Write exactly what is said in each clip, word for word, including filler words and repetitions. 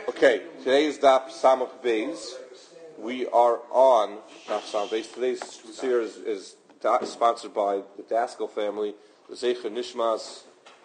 Okay, today's Daf Samach Beis. We are on Daf Samach Beis. Today's series is, is sponsored by the Daskell family, the Zecher Nishmas,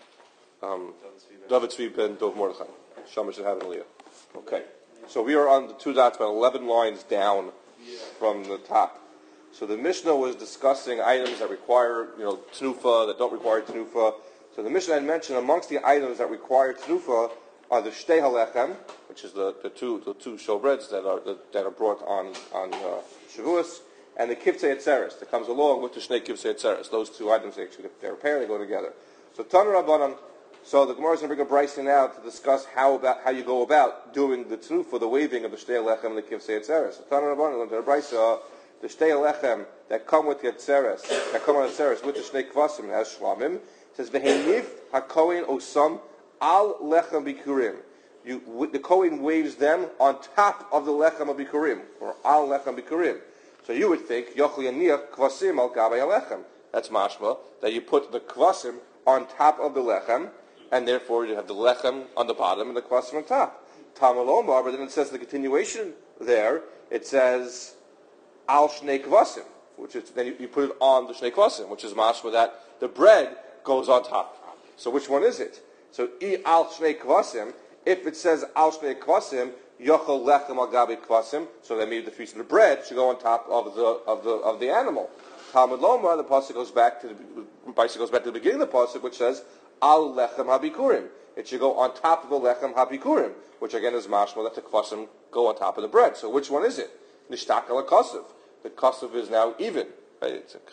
um, David Tzvi ben Dov Mordechai. Shama should have an aliyah. Okay, so we are on the two dots, about eleven lines down from the top. So the Mishnah was discussing items that require, you know, tenufa, that don't require tenufa. So the Mishnah had mentioned amongst the items that require tenufa are the shtei halechem, which is the, the two the two showbreads that are the, that are brought on on uh, Shavuos, and the kivtzei etzeres that comes along with the shnei kivtzei etzeres. Those two items actually they're paired, they go together. So Tanu Rabbanan. So the Gemara is going to bring a brayso now to discuss how about how you go about doing the tenufa, the waving of the shtei halechem and the kivtzei etzeres. So Tanu Rabbanan, the brayso, the shtei halechem that come with the etzeres, that come on etzeres with the shnei kvasim as shlamim, says v'heinif hakohen osam al lechem bikurim. You, the Kohen waves them on top of the lechem of bikurim, or al lechem bikurim. So you would think yochli yaniach kvasim al gabei lechem. That's mashma that you put the kvasim on top of the lechem, and therefore you have the lechem on the bottom and the kvasim on top. Talmud Omar, but then it says the continuation there. It says al shnei kvasim, which is then you, you put it on the shnei kvasim, which is mashma that the bread goes on top. So which one is it? So, I al shnei kvasim, if it says al shnei kvasim, yochel lechem al gabi kvasim, so that maybe the feast of the bread should go on top of the of the of the animal. Talmud Lomar, the pasuk goes back to the pasuk goes back to the beginning of the pasuk, which says al lechem habikurim. It should go on top of the lechem habikurim, which again is mashma that the kvasim go on top of the bread. So which one is it? Nishtak al kasav. The kasav is now even. Right? It's a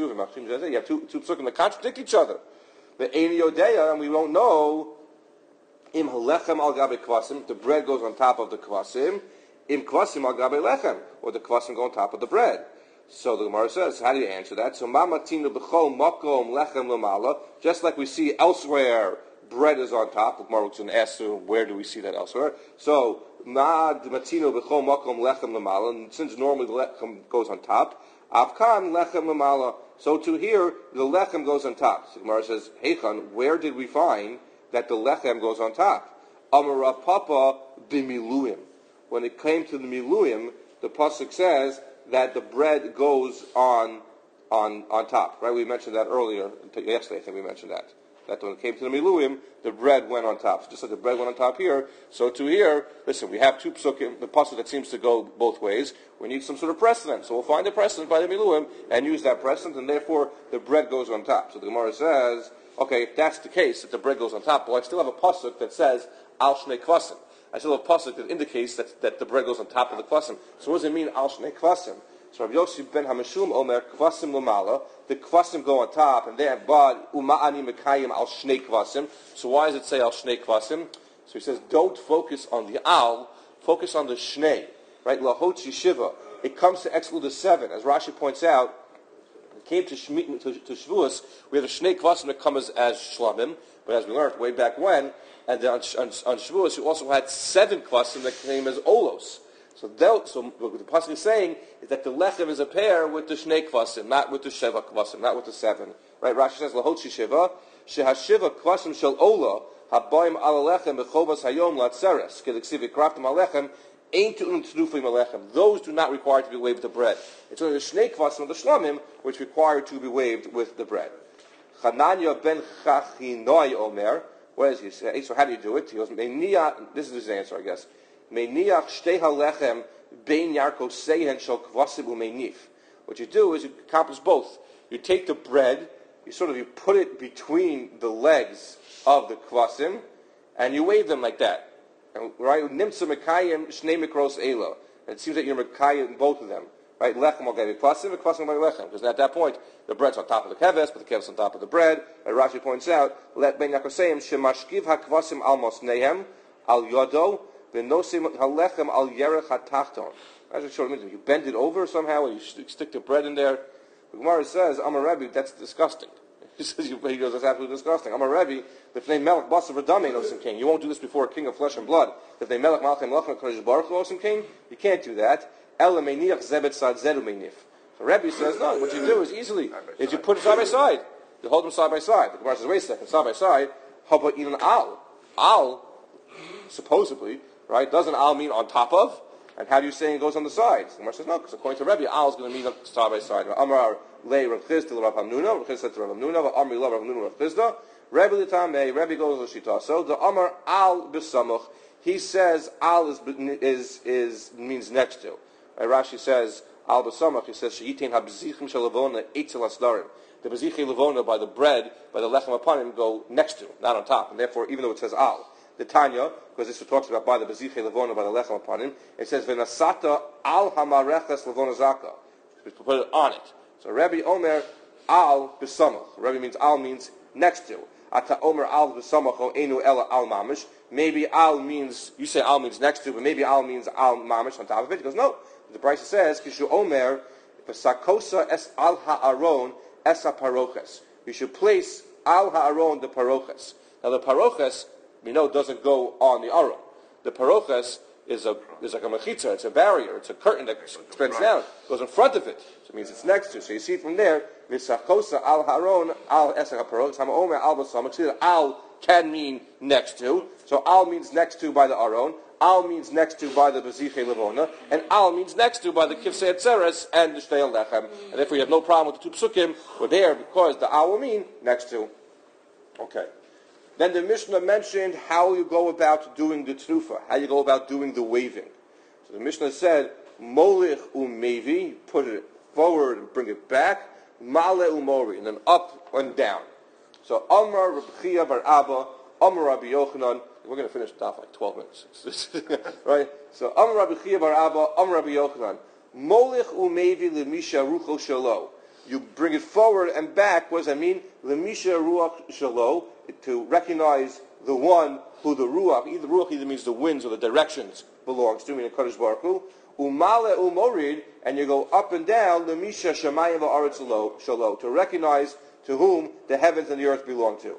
you have two two psukim that contradict each other. The Eini Yodeya, and we won't know im halechem al gabe kvasim. The bread goes on top of the kvasim. Im kvasim al gabe lechem, or the kvasim go on top of the bread. So the Gemara says, how do you answer that? So ma matinu b'chol makom lechem lamala. Just like we see elsewhere, bread is on top. The Gemara was going to ask, so where do we see that elsewhere? So ma matinu b'chol makom lechem lamala. And since normally the lechem goes on top, avkan lechem lamala. So to here, the lechem goes on top. So the Gemara says, Heichan, where did we find that the lechem goes on top? Amar Rav Papa b'miluim. When it came to the miluim, the pasuk says that the bread goes on on on top. Right? We mentioned that earlier. Yesterday, I think we mentioned that. That when it came to the miluim, the bread went on top. So just like the bread went on top here, so to here, listen, we have two psukim, the pasuk that seems to go both ways. We need some sort of precedent. So we'll find a precedent by the miluim and use that precedent, and therefore the bread goes on top. So the Gemara says, okay, if that's the case, that the bread goes on top, well, I still have a pasuk that says, al shnei kvasim. I still have a pasuk that indicates that, that the bread goes on top of the kvasim. So what does it mean, al shnei kvasim? So Rabbi Yossi ben Hamashum Omer kvasim l'mala. The kvasim go on top, and there, but uma'ani mekayim al shnei kvasim. So why does it say al shnei kvasim? So he says, don't focus on the al, focus on the shnei. Right? Lahotzi shiva. It comes to exclude the seven, as Rashi points out. It came to Shmit to, to Shavuos. We have a shnei kvasim that comes as shlamim, but as we learned way back when, and then on, on, on Shavuos, you also had seven kvasim that came as olos. So, that, so what the pasuk is saying is that the lechem is a pair with the shnei kvasim, not with the sheva kvasim, not with the seven. Right? Rashi says lahotzi shiva shehashiva kvasim shel ola habayim ala lechem bechovas hayom latzeres kediksiv kraftim alechem ain't tenufa alechem. Those do not require to be waved with the bread. It's only the shnei kvasim of the shlamim which require to be waved with the bread. Chananya ben Chachinoi Omer. What does he say? So how do you do it? He goes, this is his answer, I guess. What you do is you accomplish both. You take the bread, you sort of you put it between the legs of the kvasim, and you wave them like that. Right? Nimtza mekayim shnei mikros ela. It seems that you're mekayim both of them. Right? Lechem al gavi kvasim, kvasim al lechem. Because at that point, the bread's on top of the keves, but the keves on top of the bread. And Rashi points out, let ben yakoseim shemashkiv hakvasim al mosnehem al yodo. V'nosim halechem al yerech hatachton. That's what it means. You bend it over somehow, and you stick the bread in there. The Gemara says, Amar Rebbe, that's disgusting. He says, he goes, that's absolutely disgusting. Amar Rebbe, l'fnei melech basav v'damei nosim king. You won't do this before a king of flesh and blood. L'fnei melech malchem lachem kodesh baruch nosim king. You can't do that. Ela meiniach zebet sad zedu meinif. So Rebbe says, no. What you do is easily is you put it side by side. You hold them side by side. The Gemara says, wait a second, side by side. How about even al? Al supposedly, right? Doesn't al mean on top of? And how do you say it goes on the sides? The Gemara says no, because according to Rebbe, al is going to mean side by side. Amar lei Rav Chisda Rav Hamnuna, Rav Chisda said to Rav Hamnuna, Amri lo Rav Hamnuna Rav Chisda. Rebbe l'tamei, Rebbe goes to Shita. So the Amar al b'samuch, he says al is is is means next to. Right? Rashi says al b'samuch. He says sheyitin habzichim shalavona eitzel asdarim. The bezichei levona by the bread, by the lechem upon him, go next to, not on top, and therefore even though it says al. The Tanya, because this talks about by the bezichei levona, by the lechem upon him, it says v'nasata al hamareches levona zaka. We put it on it. So Rebbe Omer al b'samach. Rebbe means al means next to. Ata Omer al b'samach o enu ela al mamish. Maybe al means, you say al means next to, but maybe al means al mamish on top of it. He goes no. The Brisa says kishu Omer v'sakosa es al ha'aron es ha-paroches. You should place al ha'aron the paroches. Now the paroches, we know, doesn't go on the aron. The paroches is a is like a mechitza, it's a barrier, it's a curtain that extends down, it goes in front of it. So it means it's next to. So you see from there, v'sakosa al ha'aron al es ha-paroches ha'omer al b'samach. Al can mean next to. So al means next to by the aron. Al means next to by the bezichei levona, and al means next to by the kivsei etzeres and the shtei lechem. And if we have no problem with the two psukim, we're there because the al will mean next to. Okay. Then the Mishnah mentioned how you go about doing the tnufa, how you go about doing the waving. So the Mishnah said, molich umevi, put it forward and bring it back, male umori, and then up and down. So Amar Rabbi Chia bar Abba, Amar Rabbi Yochanan. We're going to finish the daf like twelve minutes, right? So Amar Rabbi Chia bar Abba, Amar Rabbi Yochanan, molich umevi lemisha rucho shalo. You bring it forward and back. What does that mean? Lemisha ruach shalo, to recognize the one who the ruach, either ruach either means the winds or the directions belongs to, meaning Kadosh Baruch Hu. Umale umorid, and you go up and down. Lemisha shamayim va'aretz shalo, to recognize to whom the heavens and the earth belong to.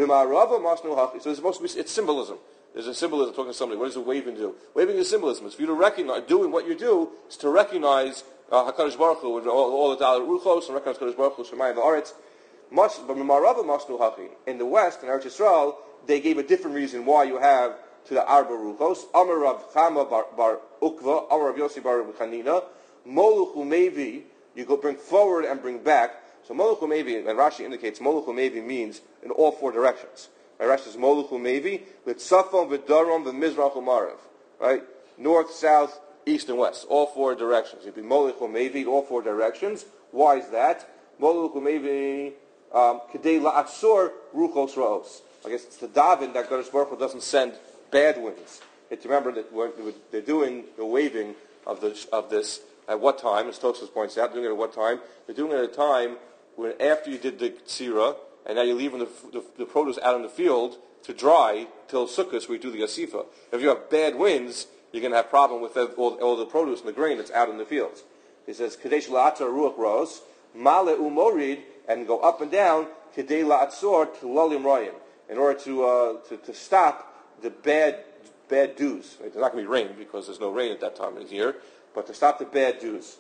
So it's supposed to be, it's symbolism. There's a symbolism talking to somebody. What does a waving do? Waving is symbolism. It's for you to recognize, doing what you do is to recognize uh, HaKadosh Baruch Hu, all, all the Dalet Ruchos, and recognize HaKadosh Baruch Hu, Shemayim v'aretz. But in the West, in Eretz Yisrael, they gave a different reason why you have to the Arba Ruchos. Amar Rav Chama bar, bar Ukva, Amar Rav Yossi bar Chanina, Moluch umevi, you go bring forward and bring back. So Moluch umevi, and Rashi indicates Moluch umevi means in all four directions. Right? Rashi says Moluch umevi, Litzafon v'darom v'mizrach u'marav. Right? North, south, east, and west. All four directions. It'd be Moluch umevi, all four directions. Why is that? Moluch umevi, Kedei la'atzor ruchos ra'os. I guess it's the Daven that Kadosh Baruch Hu doesn't send bad winds. It's remember that when they're doing the waving of this, of this at what time, as Tosfos points out, doing it at what time? They're doing it at a time when after you did the tzira, and now you're leaving the, the, the produce out in the field to dry till Sukkot, where you do the asifa. If you have bad winds, you're going to have problem with all, all the produce and the grain that's out in the fields. He says, Kadesh la'atzor ruach ra'os, male umorid, and go up and down, Kedei la'atzor to lalim rayim, in order to, uh, to to stop the bad bad dews. Right? There's not going to be rain because there's no rain at that time of the year, but to stop the bad dews.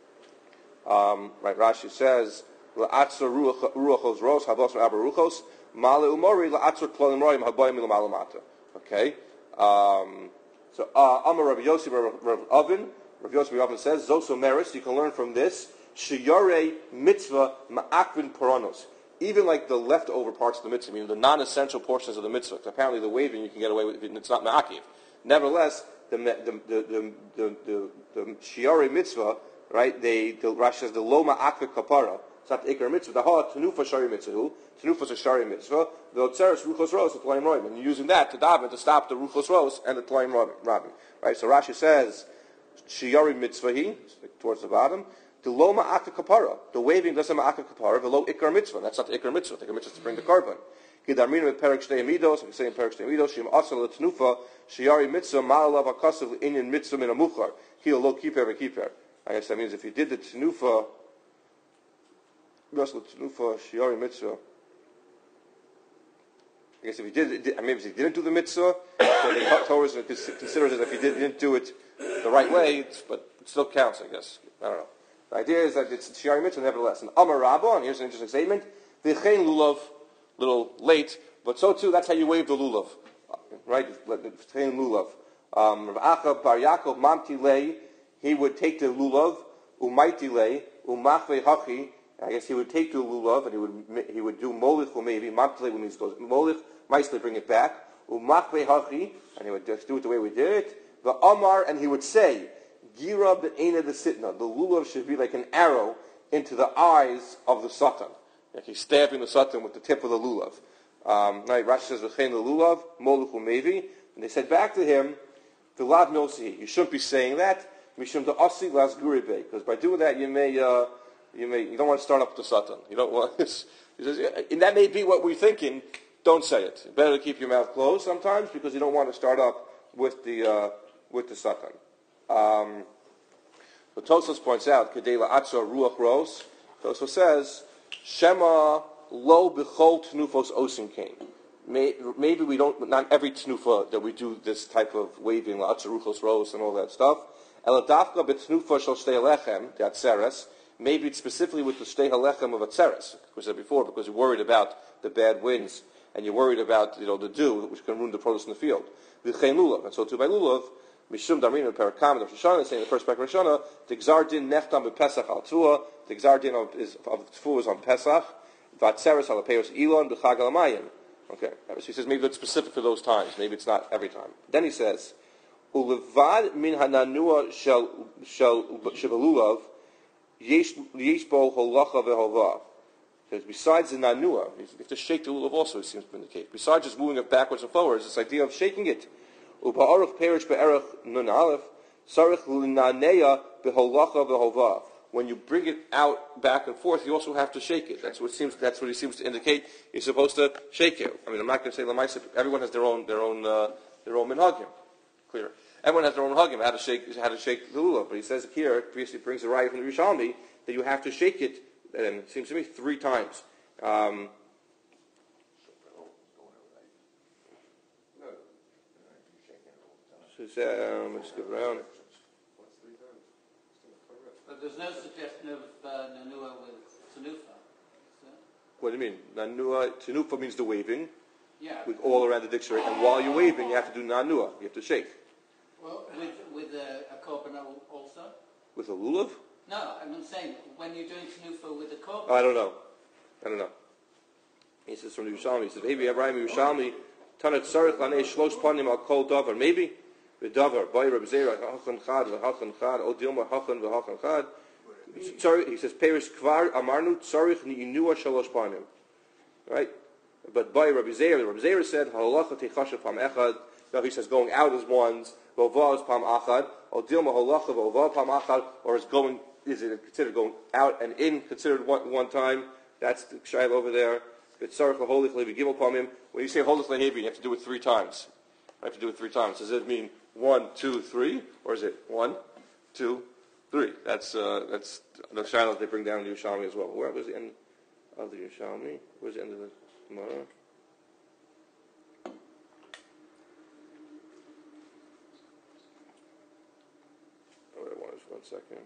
Um, right, Rashi says, la'atzor ruachos ros habos abba ruchos male umori la'atzor lalim rayim habayim milamalamata. Okay, um, so uh, Amar Rabbi Yossi Rav Oven, Rabbi Yossi Rav Oven says Zoso Meris. You can learn from this. Sheyarei mitzvah ma'akvin paranos. Even like the leftover parts of the mitzvah, meaning the non-essential portions of the mitzvah. Because apparently the waving you can get away with it, it's not ma'akiv. Nevertheless, the the the the the, the, the sheyarei mitzvah, right? They the Rashi says the lo ma'akvin kapara. It's not the ikar mitzvah. The ha tenufa shari mitzvah. Tenufa is a shari mitzvah. The otzeres ruchos ros the tlayim roim, and you're using that to daven to stop the ruchos ros and the tlayim roim. Right. So Rashi says sheyarei mitzvah he towards the bottom. The lo ma'aka kapara. The waving doesn't ma'aka kapara. The lo ikar mitzvah. That's not the ikar mitzvah. The ikar mitzvah is to bring the korban. Kidarminu with perik shtei amidos. We say in perik shtei amidos. Shim asal l'tnufa sheyari mitzvah ma'alav akasav l'inyan mitzvah min amuchar. Kilo lo kiper v'kiper. I guess that means if you did the tnufa, asal l'tnufa sheyari mitzvah. I guess if you did, I mean, if you didn't do the mitzvah, so the Torah considers it if you didn't do it the right way, but it still counts. I guess I don't know. The idea is that it's Shari Mitzvah nevertheless. And Amar Rabba, and here's an interesting statement, V'chein lulav, little late, but so too, that's how you wave the lulav. right? V'tchein lulav. Um, Rav Acha bar Yaakov mamti lei, he would take the lulav, umaiti lei, umachve hachi. I guess he would take the lulav and he would he would do molich or maybe mamti lei means goes molich, maisle bring it back, umachve hachi, and he would just do it the way we did it. The Amar, and he would say, Gira be'ena the sitna. The lulav should be like an arrow into the eyes of the satan. Like he's stabbing the satan with the tip of the lulav. Um, right, Rashi says, "V'chein the lulav, moluch u'mevi," and they said back to him, "V'lav milsi." You shouldn't be saying that. Mishum da'asi las guribe, because by doing that, you may, uh, you may, you don't want to start up the satan. You don't want. He says, and that may be what we're thinking. Don't say it. It's better to keep your mouth closed sometimes because you don't want to start up with the uh, with the satan. Um, but Tosfos points out, "Kedei la'atzor ruach ros." Tosfos says, "Shema lo b'chol tnufos osin kain." Maybe we don't, not every tnufa that we do this type of waving, la'atzor ruchos ros and all that stuff. Eladafka b'tnufa shel shtei halechem, the atzeres. Maybe it's specifically with the shtei halechem of atzeres, as we said before, because you're worried about the bad winds and you're worried about, you know, the dew, which can ruin the produce in the field. V'chein lulav, and so too by lulav. Mishum Darminu Parakam of Shoshana, saying the first parak of Shoshana, the Gzar Din Nechtam b'Pesach al Tua, the Gzar Din of Tfuah is on Pesach, Vatzeres al Peos Elon b'Chag al Mayim. Okay, so he says maybe it's specific for those times, maybe it's not every time. Then he says, Ulevad min hananua shel shel shebalulav yesh yesh bo holacha ve'hova. Because besides the nanua, you have to shake the lulav also, it seems to indicate. Besides just moving it backwards and forwards, this idea of shaking it. Upa'aruch perish be'erach nun aleph, sarich l'naneya beholacha v'hova. When you bring it out back and forth, you also have to shake it. That's what it seems. That's what he seems to indicate. You're supposed to shake it. I mean, I'm not going to say lamaisa. Everyone has their own, their own, uh, their own minhagim. Clear. Everyone has their own minhagim. How to shake, how to shake the lulav. But he says here, previously brings a raya from the Rishalmi that you have to shake it. And it seems to me three times. Um, So, um, let's go around. But there's no suggestion of uh, nanua with tanufa. What do you mean? Nanua, tanufa means the waving. Yeah. With all around the dictionary. And while you're waving, you have to do nanua. You have to shake. Well, with with a, a korban also? With a lulav? No, I'm saying when you're doing tanufa with a korban. Oh, I don't know. I don't know. He says from the Yerushalmi. He says, maybe Abraham Yerushalmi, Tanat Sarich Lanei Shlosh Panim Al Kol Davar. Maybe. V'davar, Bay Reb Zera, Hachan Chad, V'hachan Chad, O Dilma, Hachan, V'hachan Chad. Sorry, he says, Perish Kvar Amarnu, Tzarich Ni'inua Shalosh Panim. Right? But Bay Reb Zera, Reb Zera said, Halacha Techasha Pam Echad. No, he says, going out as ones, V'ova is Pam Achad, O Dilma Halacha, V'ova Pam Achad, or is going, is it considered going out and in, considered one, one time? That's the Shail over there. V'tzarich L'holich Levi Gimel Pamim. When you say Holich Lehevi, you have to do it three times. I have to do it three times. Does it mean one, two, three, or is it one, two, three? That's uh, that's the Shiloh they bring down in the Yerushalmi as well. Where was the end of the Yerushalmi? Where's the end of the Gemara? Oh, I want is one second.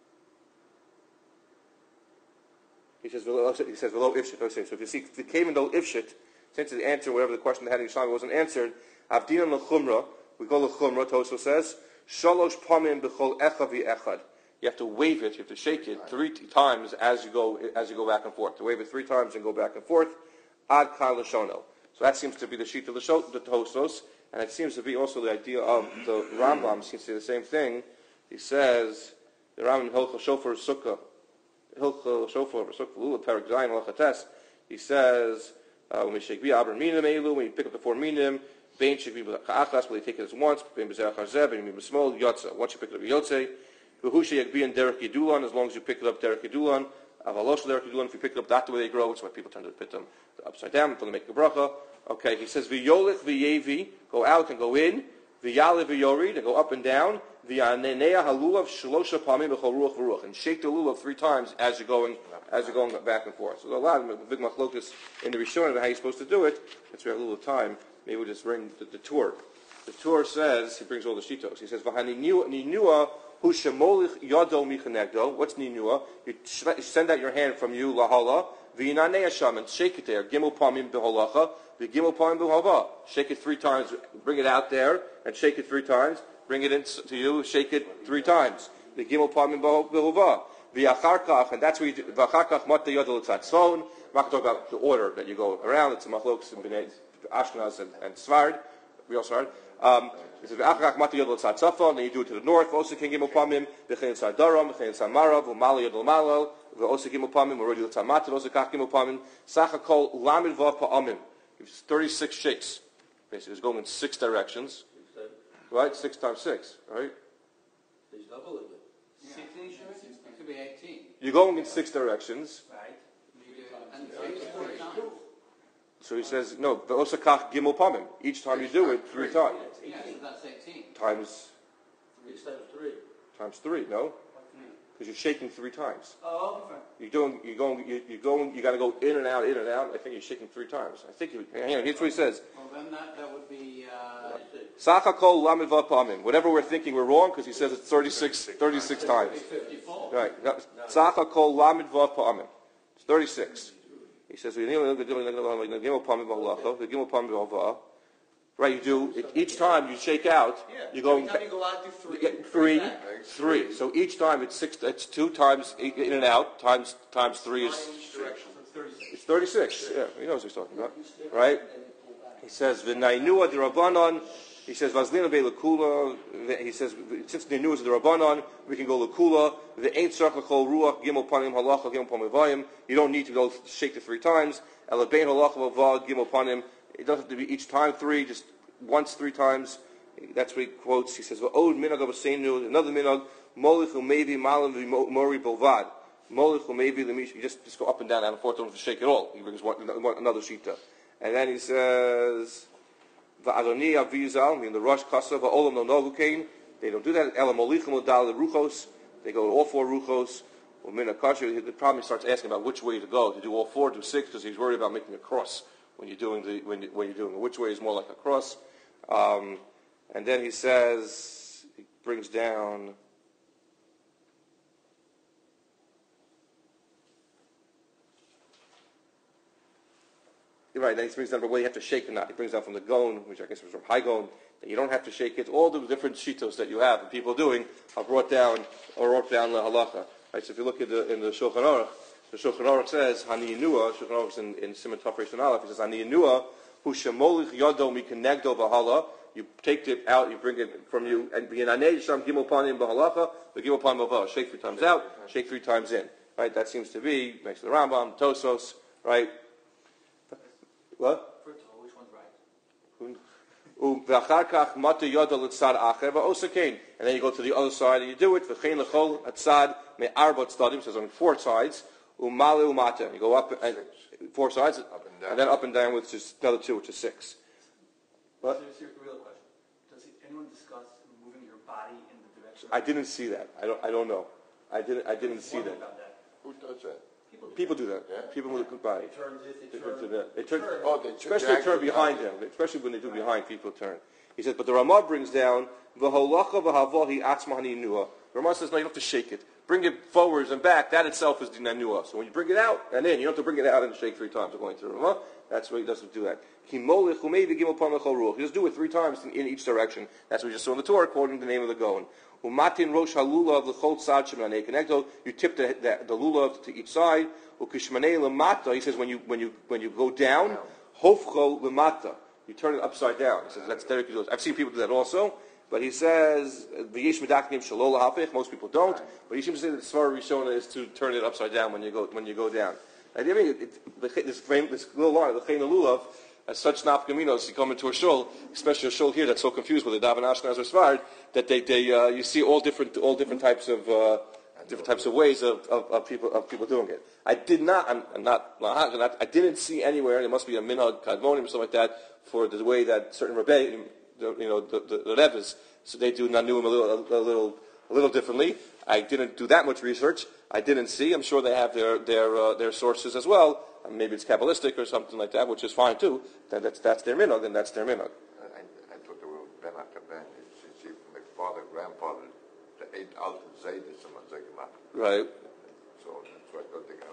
He says, he says, "V'lo ifshit." Okay, so if you see, if it came in the ifshit, since the answer, whatever the question they had in Yerushalmi wasn't answered, avdinan l'chumra. We go to Chumrah, Tosfos says, Shalosh Pamim b'chol echad v'echad. You have to wave it, you have to shake it three t- times as you go as you go back and forth. To wave it three times and go back and forth. Ad kan l'shono. So that seems to be the sheet of the Tosfos, and it seems to be also the idea of the Rambam. Seems to say the same thing. He says, the Rambam Hilchah Shofar Sukkah, Hilchah Shofar Sukkah Lula Perak Zayin Lachates. He says, uh, when we shake bi'abra minim elu, when you pick up the four minim. Bain should be ka'achas, will you take it as once? Bain b'zerach harzeh, bain b'smol, yotza. Once you pick it up, yotze. V'husha yakbi and derech yedulan, as long as you pick it up derech yedulan. Avalosh derech yedulan, if you pick it up that the way they grow, which is why people tend to put them upside down until they make a bracha. Okay, he says v'yolich v'yevi, go out and go in. V'yale v'yorid, and go up and down. V'yanenea halulav shlosha pamim b'chol ruach v'ruach, and shake the lulav three times as you're going as you're going back and forth. So there's a lot of big machlokas in the Rishon about how you're supposed to do it. Since we have a little time. Maybe we'll just bring the, the tour. The tour says, he brings all the shitos. He says, Ninua hu shemolich yado michanegdo. What's ninua? You send out your hand from you, lahala, V'yinanei Hashem, and shake it there. Gimel pamim b'holacha, v'gimel pamim b'hova. Shake it three times. Bring it out there and shake it three times. Bring it in to you. Shake it three times. V'gimel pamim b'hova. V'acharkach, and that's where you do. V'acharkach matay yodel tzatson. I'm not going to talk about the order that you go around. It's a machlokes in Bnei Ashkenaz and, and Svard, real Svard. Um, it says v'acharkach matay yodel tzatzafon. Then you do it to the north. Also king gimel pamim v'chein tzadaram v'chein tzamarav v'mal yodel malo. Also gimel pamim already l'tzamatim. Also kach gimel pamim. Sachakol lamid vav pa'amim. It's thirty-six shakes. Basically, it's going in six directions. Right, six times six. Right. There's double of it. Sixteen shakes. It could be eighteen. You're going in six directions. Right. You do, and three four times. So he says no. Also kach gimel pamim. Each time you do it, three times. Yeah, so that's eighteen. Times. Three times three. Times three. No. Because you're shaking three times. Oh, okay. You're doing, you're going, you're, you're going, you got to go in and out, in and out. I think you're shaking three times. I think you, hang on, here's what he says. Well, then that, that would be, uh, Sachakol lamid vav pamim. Whatever we're thinking, we're wrong because he says it's thirty-six, thirty-six times. fifty-four. Right. Sachakol lamid vav pamim. It's thirty-six. He says, right, you do, it, each time you shake out, you're going, Every time you go out, do three. yeah, three, Back. three. So each time it's six, it's two times in and out, times, times three is, it's thirty-six. Yeah, he knows what he's talking about. Right? He says, V'nainua d'Rabbanon, he says, Vazlina be'lekula, he says, since Nainua is the Rabbanon, we can go lekula, the ain't circle kol ruach, gimel panim halacha, gimel panim vayim. You don't need to go shake it three times. Elabein halacha v'vad, gimel panim. It doesn't have to be each time three, just once three times. That's what he quotes. He says, "V'od minag avaseinu." Another minag, molich u'mevi malam v'mori bolvad. Molich u'mevi l'mish. You just just go up and down and forth. Don't have to shake it all. He brings one, one, another shita, and then he says, "V'adoni avizal." Meaning the rush kasa v'olam no novukein. They don't do that. Elam molichim l'dal ruchos. They go all four ruchos. U'mina kasher. The problem he starts asking about which way to go. To do all four, do six, because he's worried about making a cross. When you're doing the when, you, when you're doing it, which way is more like a cross, um, and then he says he brings down. Right, then he brings down whether you have to shake or not. He brings down from the Gon, which I guess was from High Gon, that you don't have to shake it. All the different shitos that you have and people doing are brought down or brought down the halacha. Right, so if you look at the in the Shulchan Aruch. The Shulchan Aruch says, Hani Yinua, Shulchan Aruch is in, in Siman Tov Reish Aleph, he says, Hani Yinua, hu shemolich yodo mikenegdo v'hala, you take it out, you bring it from you, and b'yinanei sham gimel panim b'halacha, the gimel panim b'halacha, shake three times out, shake three times in. Right, that seems to be, makes the Rambam, Tosos, right? What? First of all, which one's right? V'acharkach mata yodo l'tzad acher v'osakein. And then you go to the other side and you do it, v'chein l'chol atzad me'arba tzdadim, says on four sides, Umale umata. You go up and four sides, up and, down. And then up and down with just another two, which is six. What? So here's a real question: does anyone discuss moving your body in the direction? I didn't see that. I don't. I don't know. I didn't. I didn't see that. that. Who does that? People do, People do that. Yeah? People move the body. They turn this, they They turn. turn. They turn. Oh, they turn. Especially they turn behind them. Especially when they do behind, people turn. He says, but the Ramah brings down v'holacha v'havohi atzmahani nua. The Ramah says, no, you don't have to shake it. Bring it forwards and back. That itself is the nanua. So when you bring it out and in, you don't have to bring it out and shake three times according to the Ramah. That's why he doesn't do that. He just do it three times in, in each direction. That's what we just saw in the Torah, quoting the name of the Goan. Umatin rosh halulav l'chol tzad shemanei connecto. You tip the, the, the lulav to each side. Ukishmanei lemata. He says when you when you when you go down, hofcho lemata. You turn it upside down. He says that's Derek. I've seen people do that also. But he says v'yesh medaknim shalol hafich. Most people don't. But he seems to say that the Svara Rishona is to turn it upside down when you go when you go down. I mean, it, it, this, frame, this little line, the Chein Lulav, as such nafkaminos, you come into a shul, especially a shul here that's so confused with the Daven Ashkenaz or Sfard, that they, they uh, you see all different all different types of uh, different types of ways of, of, of people of people doing it. I did not, I'm, I'm not, I didn't see anywhere. There must be a minhag kadmonim or something like that for the way that certain rebbeim, you know, the the, the Rebbe's, so they do nanuim a little a little a little differently. I didn't do that much research. I didn't see. I'm sure they have their their uh, their sources as well. Uh, maybe it's Kabbalistic or something like that, which is fine too. That, that's that's their minhag, then that's their minhag. I, I thought they were Ben HaKaben. It's even my father, grandfather, the eight Alten Zaydas and Mazegimah. Right. So that's where I thought they got it from.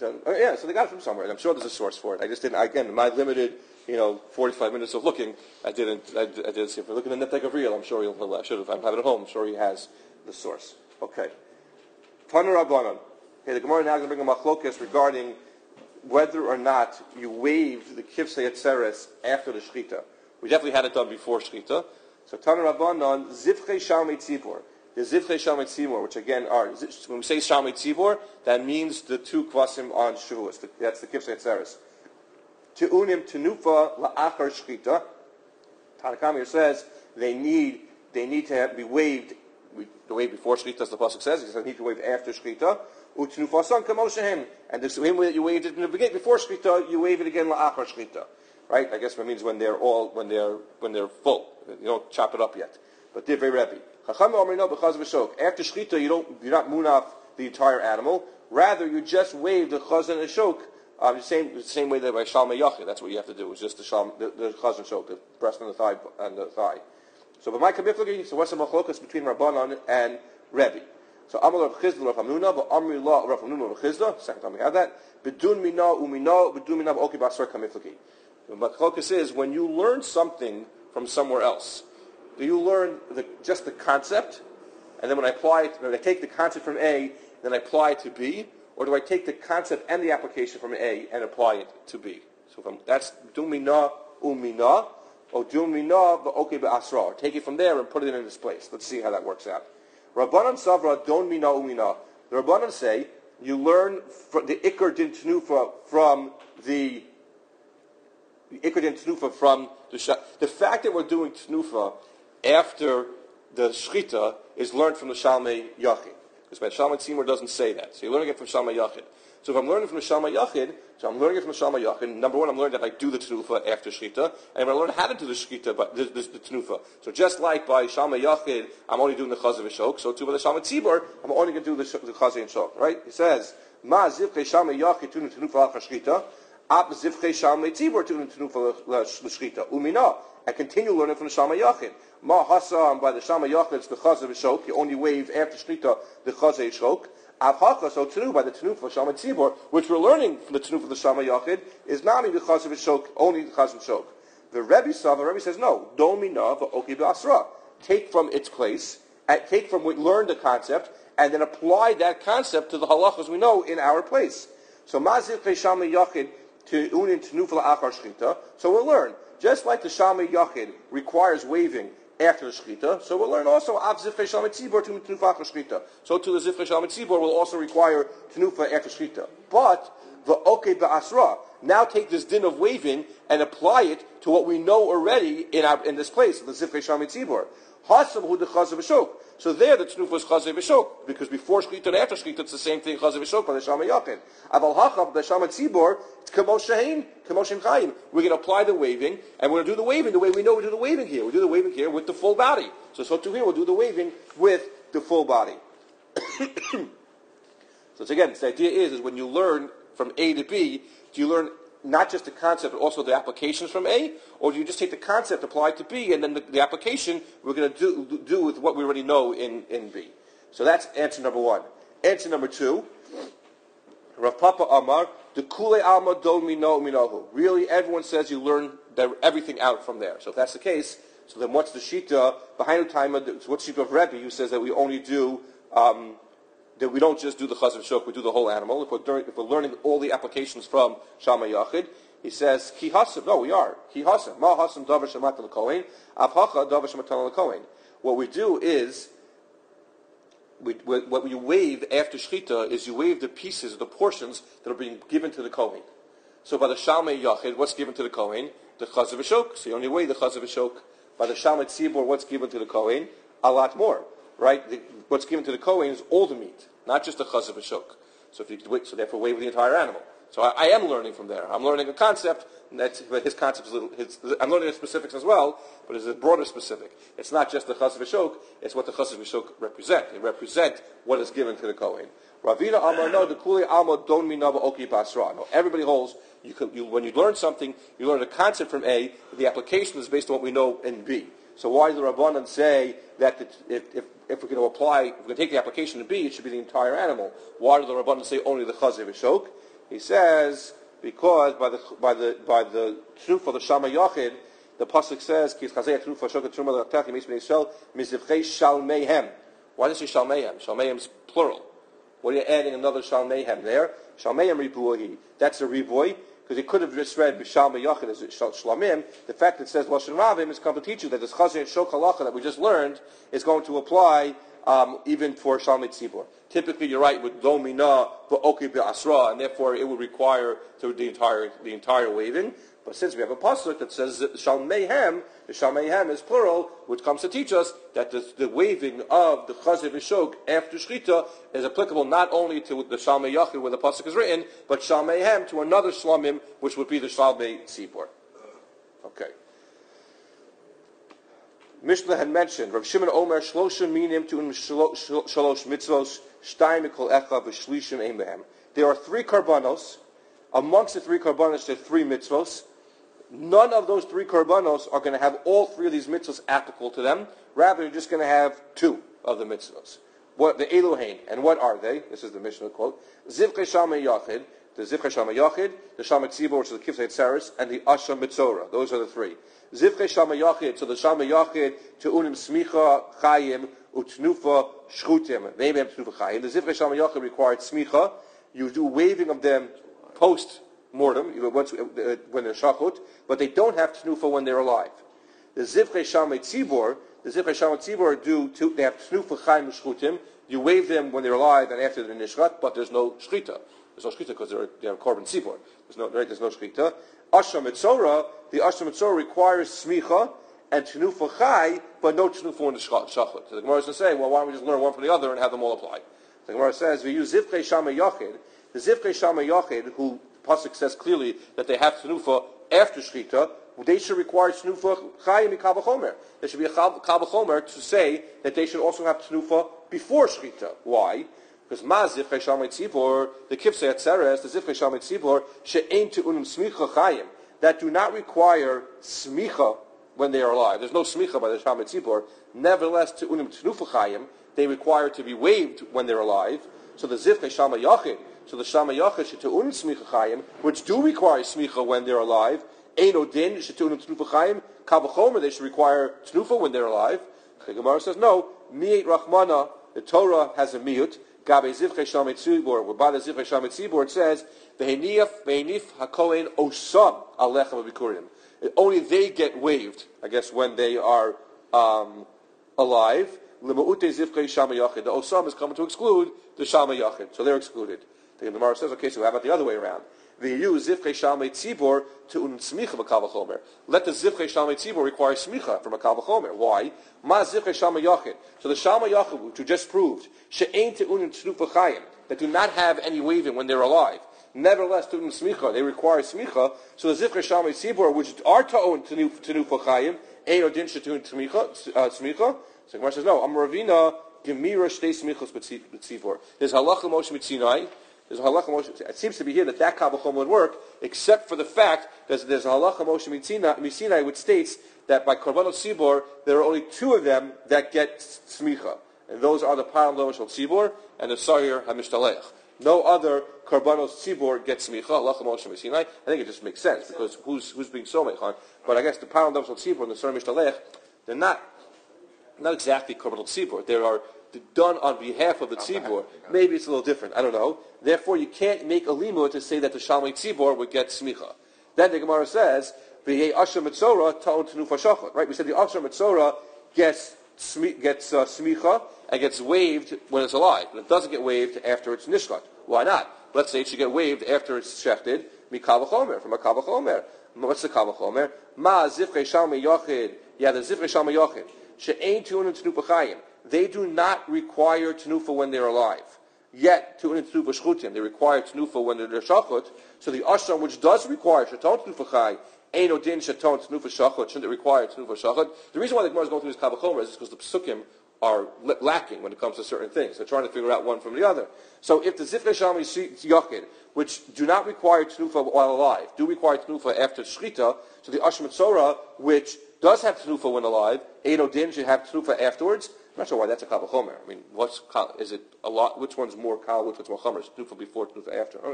So, uh, yeah, so they got it from somewhere, and I'm sure there's a source for it. I just didn't, again, in my limited, you know, forty-five minutes of looking, I didn't, I, I didn't see. If we're looking at Nettek of Real, I'm sure he'll, he'll I should have, I have it at home, I'm sure he has the source. Okay. Tanu Rabbanan. Okay, the Gemara now is going to bring a machlokas regarding whether or not you wave the kivsei etzeres after the shechita. We definitely had it done before shechita. So Tanu Rabbanan, zivchei shalmei tzibor. The zivchei shalmei tzibor, which again are, when we say shalmei tzibor, that means the two kvasim on Shavuos. That's the kivsei etzeres. Te'unim tenufa la'achar shechita. Tanakh here says they need they need to have, be waved. We, the wave before shechita, as the pasuk says, he says they need to wave after shechita. Utenufasan kamoshehem, and the same way that you waved it in the beginning before shechita, you wave it again la'achar shechita. Right? I guess that means when they're all when they're when they're full. You don't chop it up yet. But divrei Rebbe. Chacham omer no b'chaz v'shok. After shechita, you don't you're not munaf the entire animal. Rather, you just wave the chaz and the shok. Um, the same the same way that by shalmei yachid. That's what you have to do. It's just the shal the, the chaz and shok, the breast and the thigh and the thigh. So, but my kamiflagi. So, what's the machlokas between Rabbanan and Rebbe? So, Amal Rav Chizda Rav Hamnuna, but Amri La Rav Hamnuna Rav Chizda. Second time we have that. Bedun mina umina bedun mina b'oki b'asar kamiflagi. The machlokas is when you learn something from somewhere else. Do you learn the, just the concept, and then when I apply it, when I take the concept from A, then I apply it to B, or do I take the concept and the application from A and apply it to B? So from, that's dumina umina, or dumina ba'oke ba'asra, or take it from there and put it in its place. Let's see how that works out. Rabbanan savra don mina umina. The Rabbanan say you learn the ikar din tenufa from the the ikar din tenufa from the sh- the fact that we're doing tenufa after the shechita is learned from the Shalmei Yachid. Because by Shalmei Tzimur doesn't say that. So you're learning it from Shalmei Yachid. So if I'm learning from the Shalmei Yachid, so I'm learning it from the Shalmei Yachid, number one, I'm learning that I do the tenufa after shechita, and I learn how to do the shechita, but the, the, the tenufa. So just like by Shalmei Yachid, I'm only doing the chaz and shok, so too by the Shalmei Tzibur, I'm only going to do the, the chaz and shok, right? He says, Ma zivchei Shalmei Yachid tunu tenufa achar shechita, ap zivchei Shalmei Tzibur tunu tenufa l'shechita, umina. I continue learning from the Shalmei Yachid. Ma hasam by the Shalmei Yachid, it's the chaz and shok. You only wave after shechita the chaz and shok. Avhacha, so tenu by the tenufa Shalmei Tzibur, which we're learning from the tenufa of the Shalmei Yachid, is nami the chaz and shok, only the chaz and shok. The Rebbe saw, the Rebbe says no. Domina v'oki b'asra. Take from its place, take from what learn the concept, and then apply that concept to the halachas we know in our place. So maziv Shalmei Yachid to unin tenufa la'achar shechita. So we'll learn. Just like the Shalmei Yachid requires waving after the shechita, so we'll learn also av zifrei Shalmei Tzibor to tenufa after shechita. So to the zifrei Shalmei Tzibor will also require tenufa after shechita. But the oke ba'asra. Now take this din of waving and apply it to what we know already in our, in this place, the zifrei Shalmei Tzibor. Hasam hu de chazav v'shok. So there the tenufa is chazav v'shok, because before shechita and after shechita it's the same thing, chazav v'shok by the Shalmei Yachid. Aval hachav the Shalmei Tzibor, it's kamo shehin, kamo shem chayim. We're going to apply the waving, and we're going to do the waving the way we know we do the waving here. We do the waving here with the full body. So so too here we'll do the waving with the full body. So it's, again, the idea is, is when you learn from A to B, do you learn not just the concept, but also the applications from A, or do you just take the concept, apply it to B, and then the, the application we're going to do, do with what we already know in, in B? So that's answer number one. Answer number two, Rav Papa Amar, the Kule Alma Don Mino Minohu. Really, everyone says you learn the, everything out from there. So if that's the case, so then what's the Shita, behind the time, what's the Shita of Rebbe, who says that we only do, um, that we don't just do the chaz and shok, we do the whole animal. If we're, during, if we're learning all the applications from Shalmei Yachid, he says, Ki hasam, no, we are. Ki hasam, ma hasam davar shemat l'kohen, avhacha davar shemat l'kohen. What we do is, we, we, what you wave after shechita is you wave the pieces, the portions that are being given to the kohen. So by the Shalmei Yachid, what's given to the kohen? The chaz and shok. So you only wave the chaz and shok. By the Shalmei Tzibor, what's given to the kohen? A lot more. Right? The, what's given to the kohen is all the meat, not just the chaz and shok. So if you wait, so therefore wave the entire animal. So I, I am learning from there. I'm learning a concept. And that's, but his concept is a little. His, I'm learning the specifics as well, but it's a broader specific. It's not just the chaz and shok. It's what the chaz and shok represent. They represent what is given to the kohen. Ravina Amar no the kuli alma don minava oki basra. No, everybody holds. You can, you, when you learn something, you learn a concept from A. The application is based on what we know in B. So why do the Rabbanan say that the, if, if, if we're going to apply, if we're going to take the application to B, it should be the entire animal? Why do the Rabbanan say only the chaz and shok? He says, because by the by the by the truth of the Shama Yachid, the pasuk says, "Ki chazei truth for shokat truma l'atach yimis b'nei Yisrael mizivchei shalmeihem." Why does it say shalmeihem? Shalmeihem is plural. What are you adding another shalmeihem there? Shalmeihem ribuahi. That's a ribuy because he could have just read b'shalmei yachid as shlamim. The fact that it says lashon ravim is come to teach you that this chazei and shok halacha that we just learned is going to apply um, even for shalmei tzibur. Typically, you're right with do mina ba'oki be'asra, and therefore it would require to the entire the entire waving. But since we have a pasuk that says shalmeihem, the shalmeihem is plural, which comes to teach us that the, the waving of the chaziv v'shok after shchita is applicable not only to the shalmei yachid where the pasuk is written, but shalmeihem to another shlamim, which would be the shalmei tzibor. Okay. Mishnah had mentioned Rav Shimon Omer shloshin minim to shalosh mitzvos shtayim mikol echa v'shlishim ein behem. There are three karbanos. Amongst the three karbanos, there are three mitzvos. None of those three karbanos are going to have all three of these mitzvos applicable to them. Rather, you're just going to have two of the mitzvos. What the Elohein, and what are they? This is the Mishnah quote. Zivchei Shalmei Yachid, the Zivchei Shalmei Yachid, the Shalmei Tzibor, which is the Kifzei Tzeres, and the Asha Mitzora. Those are the three. Zivchei Shalmei Yachid, so the Shalmei Yachid, Te'unim Smicha Chayim, Utnufa Shchutim. They have Tnufa Chayim. The Zivchei Shalmei Yachid required Smicha. You do waving of them post-mortem, when they're shachut, but they don't have Tnufa when they're alive. The Zivchei Shalmei Tzibor, the Zivchei Shalmei Tzibor do, to, they have Tnufa Chayim Shchutim. You wave them when they're alive and after they're nishchat, but there's no shchita. There's no shchita because they're, they have korban tzibor. There's no, right, there's no shchita. Asha Mitzora, the Asha Mitzora requires smicha and Tnufa Chai, but no Tnufa when the shachut. So the Gemara is going to say, well, why don't we just learn one from the other and have them all apply? The Gemara says, we use Zivchei Shalmei Yachid. The Zivchei Shalmei Yachid, who pasuk says clearly that they have Tnufa after shchita, they should require Tnufa Chayim Mikal V'chomer. There should be a Kal V'chomer to say that they should also have Tnufa before shchita. Why? Because Ma Zivchei Shalmei Tzibor, the Kifzei Atzeres, the Zivchei Shalmei Tzibor, She'ein Te'unim Smicha Chayim, that do not require smicha when they are alive. There's no smicha by the Shalmei Tzibor. Nevertheless, Te'unim Tnufa Chayim, they require to be waved when they're alive. So the Zivchei Shalmei Yachid, so the Shalmei Yachid She'te'unim Smicha Chayim, which do require smicha when they're alive, Eino Din She'te'unim Tnufa Chayim, Kal V'chomer, they should require Tnufa when they're alive. The Gemara says no. Mi'et Rachmana, the Torah has a miut. Gabe Zivchei Shalmei Tzibor, where by the Zivchei Shalmei Tzibor it says Ve'henif Ve'henif HaKohen Osam Alechem V'Bikurim. Only they get waved, I guess, when they are um, alive. L'ma'ute Zivchei Shalmei Yachid. The Osam is coming to exclude the Shalmei Yachid, so they're excluded. The Gemara says, okay, so how about the other way around? They use Zivchei Shalmei Tzibor to un smicha b'kal v'chomer. Let the Zivchei Shalmei Tzibor require smicha from a kal v'chomer. Why? Ma Zivchei Shalmei Yachid. So the Shalmei Yachid, which we just proved, she'ein te'unim tnufa chayim, that do not have any waving when they're alive. Nevertheless, te'unim smicha, they require smicha. So the Zivchei Shalmei Tzibor, which are ta'un tenufa chayim, ein odin she'te'un smicha. So Gemara says, no, I'm Ravina, gemira shtei smichos b'tzibor. There's halacha Moshe Mitzinai. There's a halacha Moshe. It seems to be here that that kal v'chomer would work, except for the fact that there's a halacha Moshe Mitzinai which states that by korbanot tzibor there are only two of them that get smicha, and those are the param lo'ashal tzibor and the sayir hamishtalech. No other korbanot tzibor gets smicha. Halacha Moshe Mitzinai. I think it just makes sense because who's who's being so mechan? But I guess the param lo'ashal tzibor and the sayir hamishtalech, they're not not exactly korbanot tzibor. There are done on behalf of the tzibor. Maybe it's a little different. I don't know. Therefore, you can't make a limud to say that the Shalmei Tzibor would get smicha. Then the Gemara says, "V'yei Asher Mitzora ta'on tenufa shachot." Right? We said the Asher Mitzora gets gets uh, smicha and gets waved when it's alive, but it doesn't get waved after it's nishkat. Why not? Let's say it should get waved after it's shechted. Mikal v'chomer, from a kal v'chomer. What's the kal v'chomer? Ma Zivchei Shalmei Yachid. Yeah, the Zivchei Shalmei Yachid. She'ein te'unim tenufa chayim. They do not require tenufa when they're alive. Yet, tenufa shchutim, they require tenufa when they're shachut. So the ashram, which does require shaton tenufa chay, ein odin shaton tenufa shachut, shouldn't it require tenufa shachut? The reason why the Gemara is going through this kal v'chomer is because the psukim are lacking when it comes to certain things. They're trying to figure out one from the other. So if the Zivchei Shalmei Yachid, which do not require tenufa while alive, do require tenufa after shchita, so the ashram mitzora, which does have tenufa when alive, ein odin should have tenufa afterwards. I'm not sure why that's a kal v'chomer. I mean, what's kal, is it a lot? Which one's more kal? Which one's more chomer? Tenufa before, tenufa after. Okay.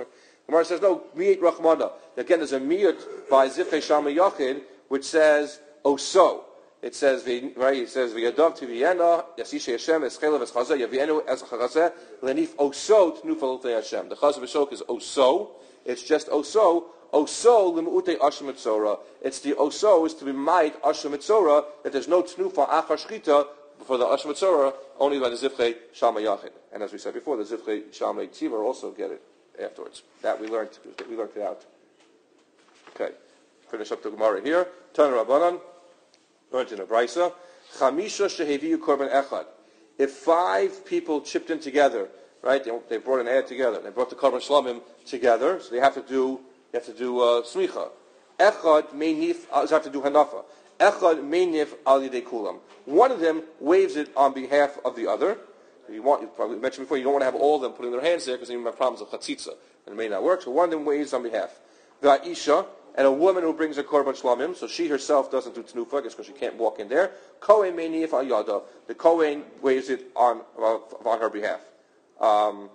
Gemara says, no, miyat rachmana. Again, there's a miyat by Zifchei Shama Yachid, which says, oso. It says, right, it says, v'yadav tiviena, yasishe Hashem, eschelev eschazeh, yavienu eschazeh, lenif oso, tnufal te Hashem. The chaz v'shok is oso. It's just oso. Oso limuute asham etzora. It's the oso is to be might asham etzora, that there's no tnufa achar shchita for the asham etzora, only by the Zifchei Shama Yachid. And as we said before, the Zifchei Shama Tzivor also get it afterwards. That we learned, we learned it out. Okay, finish up the Gemara here. Tan Rabbanan, learned in a Brisa. Chamisha sheheviyu korban echad. If five people chipped in together, right? They, they brought an ad together. They brought the korban shlamim together, so they have to do, they have to do uh, smicha. Echad meinif, uh, they have to do hanafa. Echad meinif al yidei kulam. One of them waves it on behalf of the other. You want, you probably mentioned before, you don't want to have all of them putting their hands there because then you have problems of chatzitza, and it may not work. So one of them waves on behalf. Va'isha, and a woman who brings a korban shlamim, so she herself doesn't do tnufa, because she can't walk in there. Kohen meinif al yada. The Kohen waves it on uh, on her behalf. Um,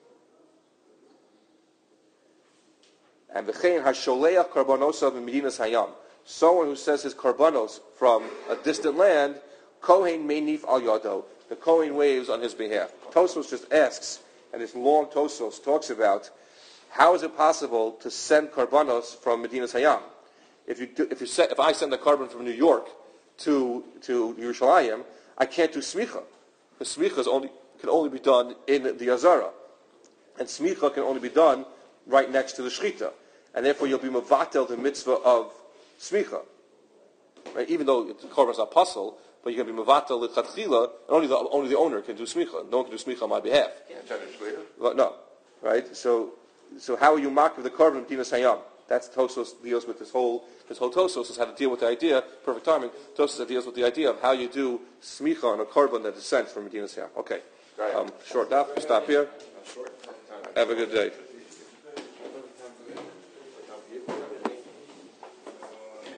and v'chein hasholeach karbonosav medinas hayam. Someone who says his karbanos from a distant land, Kohen meinif al yado. The Kohen waves on his behalf. Tosfos just asks, and this long Tosfos talks about, how is it possible to send karbanos from Medinas Hayam? If you do, if you set, if I send a carbon from New York to to Yerushalayim, I can't do smicha. The smicha is only can only be done in the Azara, and smicha can only be done right next to the shechita, and therefore you'll be mevatel the mitzvah of smicha. Right? Even though the korban is not puzzle, but you can be mevatel l'chatchila, and only the only the owner can do smicha. No one can do smicha on my behalf. Can't send a shliach? Well, no, right? So, so how are you mark with the korban of Dinas Hayam? That's Tosos deals with this whole this whole Tosos is how to deal with the idea. Perfect timing. Tosos deals with the idea of how you do smicha on a korban that is sent from Dinas Hayam. Okay, um, short daf. Stop here. Have a good day.